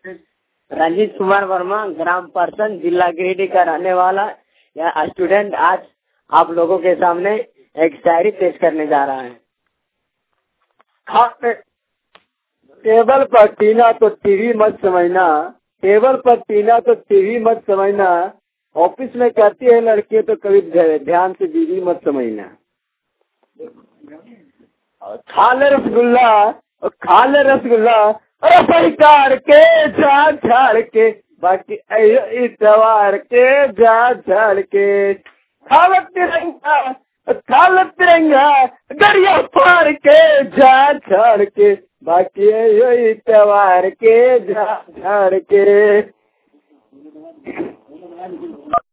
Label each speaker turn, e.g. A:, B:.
A: Ranjit Kumar Verma, gram परसन, जिला गिरिडीह का रहने वाला यह स्टूडेंट आज आप लोगों के सामने एक शायरी पेश करने जा रहा है। टेबल पर टीना तो टीवी मत समझना, टेबल पर टीना तो टीवी मत समझना, ऑफिस में कहती है लड़की तो कभी ध्यान से बीवी मत समझना। खा ले रसगुल्ला, खा ले रसगुल्ला, अरे परिकार के जा झाड़ के, बाकी इतवार के जा झाड़ के। खालत तिरंगा दरिया पार के जा झाड़ के, बाकी इतवार के जा झाड़ के।